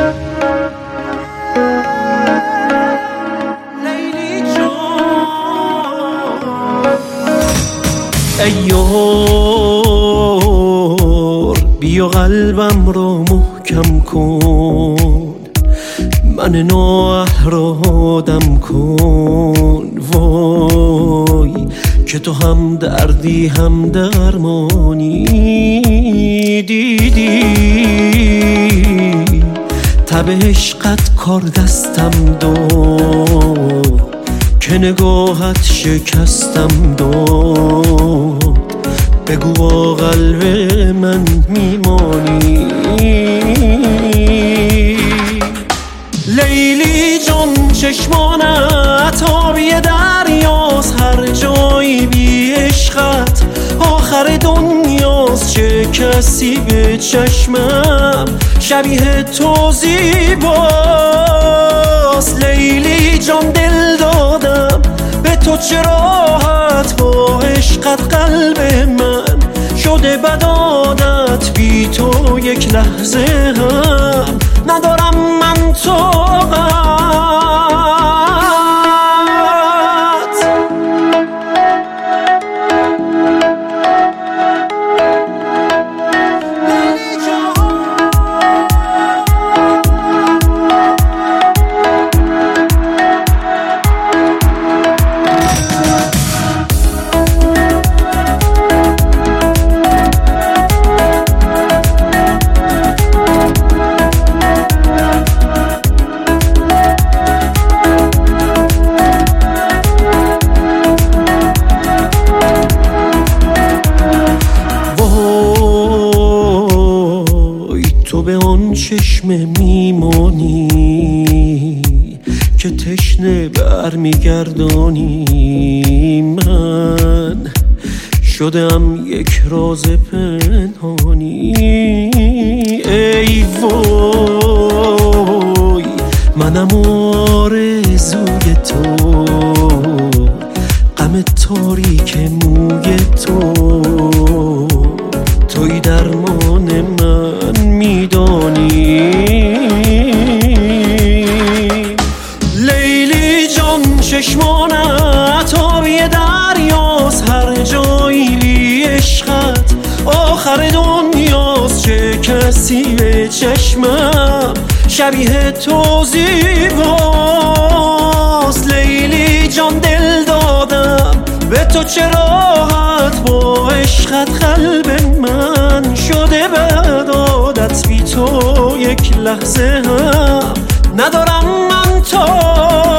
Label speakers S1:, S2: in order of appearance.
S1: ای یار بیا قلبم رو محکم کن، من نوح رو دم کن. وای که تو هم دردی هم درمانی، دیدی تب عشقت کار دستم داد، که نگاهت شکستم داد. بگو با قلب من میمانی. لیلی جان چشمانت آبی دریاست، هر جایی بی عشقت آخر دنیاست. چه کسی به چشمم شبیه تو زیباست. لیلی جان دل دادم به تو، چه راحت با عشقت قلب من شده بد عادت. بی تو یک لحظه هم ندارم من طاقت. تو به آن چشم میمانی که تشنه برمیگردانی. من شدم یک راز پنهانی. ای وای منم آرزوی تو، غم تاریک موی تو. توی درمان من میدانی. لیلی جان چشمانت آبی دریاست، هر جایی بی عشقت آخر دنیاست. چه کسی به چشمم شبیه تو زیباست. لیلی جان دل دادم به تو، چه راحت با عشقت قلب من شده بد عادت. بی تو یک لحظه هم ندارم من طاقت.